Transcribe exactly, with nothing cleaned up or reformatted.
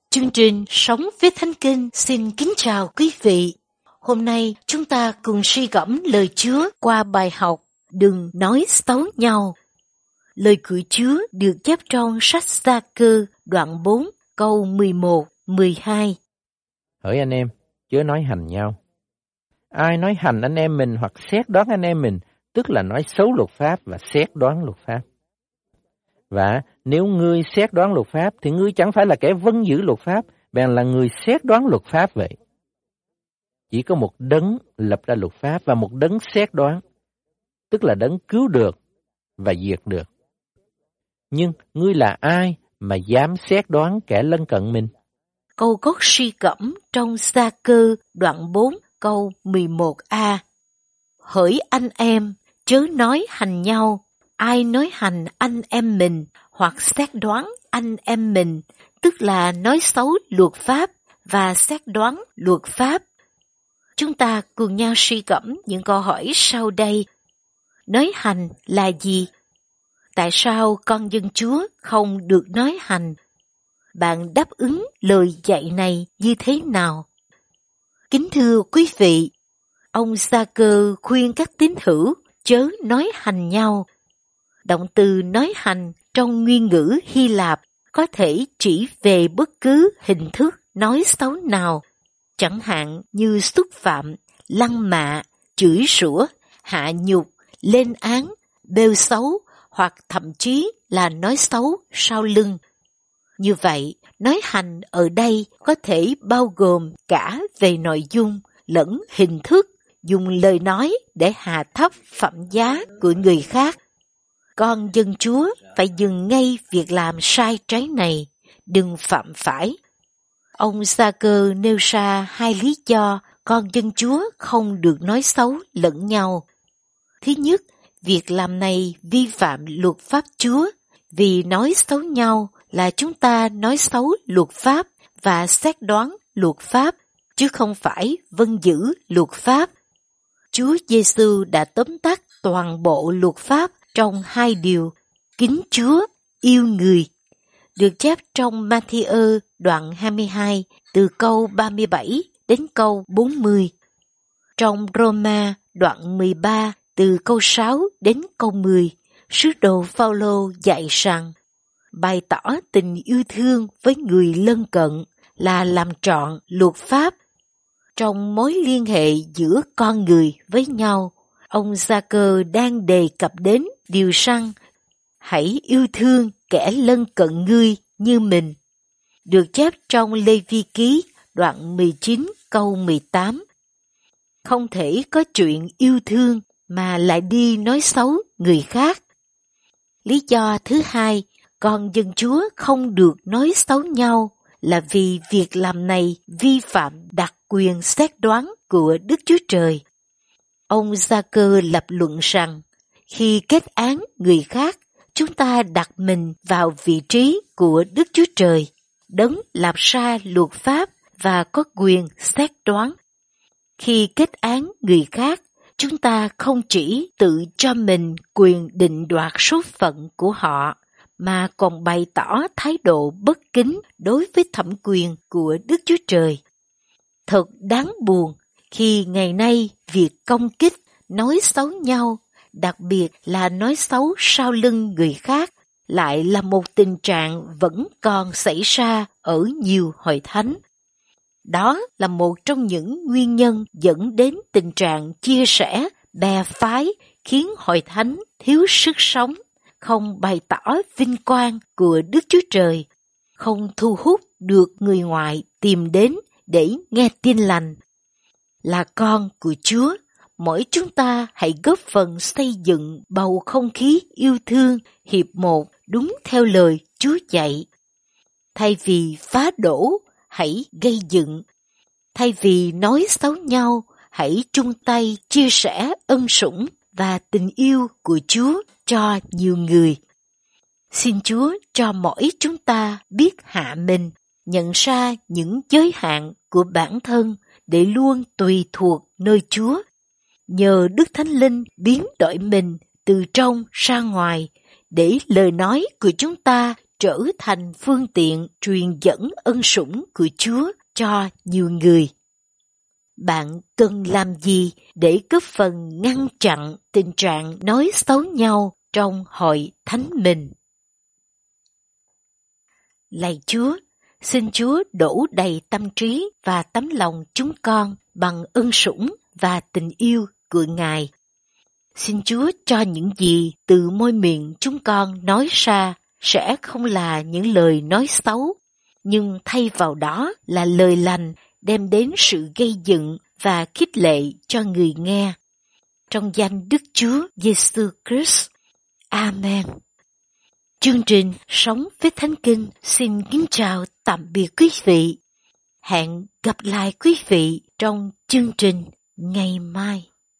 Chương trình Sống với Thánh Kinh xin kính chào quý vị. Hôm nay chúng ta cùng suy gẫm lời Chúa qua bài học Đừng nói xấu nhau. Lời của Chúa được chép trong sách Gia-cơ đoạn bốn câu mười một, mười hai. Hỡi anh em, chớ nói hành nhau. Ai nói hành anh em mình hoặc xét đoán anh em mình, tức là nói xấu luật pháp và xét đoán luật pháp. Và nếu ngươi xét đoán luật pháp, thì ngươi chẳng phải là kẻ vâng giữ luật pháp, bèn là người xét đoán luật pháp vậy. Chỉ có một đấng lập ra luật pháp và một đấng xét đoán, tức là đấng cứu được và diệt được. Nhưng ngươi là ai mà dám xét đoán kẻ lân cận mình? Câu cốt suy gẫm trong Gia-cơ đoạn bốn câu mười một a. Hỡi anh em, chớ nói hành nhau. Ai nói hành anh em mình hoặc xét đoán anh em mình, tức là nói xấu luật pháp và xét đoán luật pháp. Chúng ta cùng nhau suy gẫm những câu hỏi sau đây. Nói hành là gì? Tại sao con dân Chúa không được nói hành? Bạn đáp ứng lời dạy này như thế nào? Kính thưa quý vị, ông Gia-cơ khuyên các tín hữu chớ nói hành nhau. Động từ nói hành trong nguyên ngữ Hy Lạp có thể chỉ về bất cứ hình thức nói xấu nào, chẳng hạn như xúc phạm, lăng mạ, chửi rủa, hạ nhục, lên án, bêu xấu hoặc thậm chí là nói xấu sau lưng. Như vậy, nói hành ở đây có thể bao gồm cả về nội dung lẫn hình thức, dùng lời nói để hạ thấp phẩm giá của người khác. Con dân Chúa phải dừng ngay việc làm sai trái này, đừng phạm phải. Ông Gia-cơ nêu ra hai lý do con dân Chúa không được nói xấu lẫn nhau. Thứ nhất, việc làm này vi phạm luật pháp Chúa, vì nói xấu nhau là chúng ta nói xấu luật pháp và xét đoán luật pháp, chứ không phải vâng giữ luật pháp. Chúa Giêsu đã tóm tắt toàn bộ luật pháp trong hai điều, kính Chúa, yêu người, được chép trong Ma-thi-ơ đoạn hai mươi hai, từ câu ba mươi bảy đến câu bốn mươi. Trong Rô-ma đoạn mười ba, từ câu sáu đến câu mười, sứ đồ Phao-lô dạy rằng, bày tỏ tình yêu thương với người lân cận là làm trọn luật pháp. Trong mối liên hệ giữa con người với nhau, ông Gia-cơ đang đề cập đến điều rằng hãy yêu thương kẻ lân cận ngươi như mình, được chép trong Lê-vi-ký đoạn mười chín câu mười tám. Không thể có chuyện yêu thương mà lại đi nói xấu người khác. Lý do thứ hai, con dân Chúa không được nói xấu nhau là vì việc làm này vi phạm đặc quyền xét đoán của Đức Chúa Trời. Ông Gia-cơ lập luận rằng, khi kết án người khác, chúng ta đặt mình vào vị trí của Đức Chúa Trời, đấng lập ra luật pháp và có quyền xét đoán. Khi kết án người khác, chúng ta không chỉ tự cho mình quyền định đoạt số phận của họ, mà còn bày tỏ thái độ bất kính đối với thẩm quyền của Đức Chúa Trời. Thật đáng buồn khi ngày nay việc công kích, nói xấu nhau, đặc biệt là nói xấu sau lưng người khác, lại là một tình trạng vẫn còn xảy ra ở nhiều hội thánh. Đó là một trong những nguyên nhân dẫn đến tình trạng chia rẽ, bè phái, khiến hội thánh thiếu sức sống, không bày tỏ vinh quang của Đức Chúa Trời, không thu hút được người ngoại tìm đến để nghe tin lành. Là con của Chúa, mỗi chúng ta hãy góp phần xây dựng bầu không khí yêu thương, hiệp một đúng theo lời Chúa dạy. Thay vì phá đổ, hãy gây dựng. Thay vì nói xấu nhau, hãy chung tay chia sẻ ân sủng và tình yêu của Chúa cho nhiều người. Xin Chúa cho mỗi chúng ta biết hạ mình, nhận ra những giới hạn của bản thân để luôn tùy thuộc nơi Chúa. Nhờ Đức Thánh Linh biến đổi mình từ trong ra ngoài, để lời nói của chúng ta trở thành phương tiện truyền dẫn ân sủng của Chúa cho nhiều người. Bạn cần làm gì để góp phần ngăn chặn tình trạng nói xấu nhau trong hội thánh mình? Lạy Chúa, xin Chúa đổ đầy tâm trí và tấm lòng chúng con bằng ân sủng và tình yêu của Ngài. Xin Chúa cho những gì từ môi miệng chúng con nói ra sẽ không là những lời nói xấu, nhưng thay vào đó là lời lành đem đến sự gây dựng và khích lệ cho người nghe. Trong danh Đức Chúa Giêsu Christ. Amen. Chương trình Sống với Thánh Kinh xin kính chào tạm biệt quý vị. Hẹn gặp lại quý vị trong chương trình ngày mai.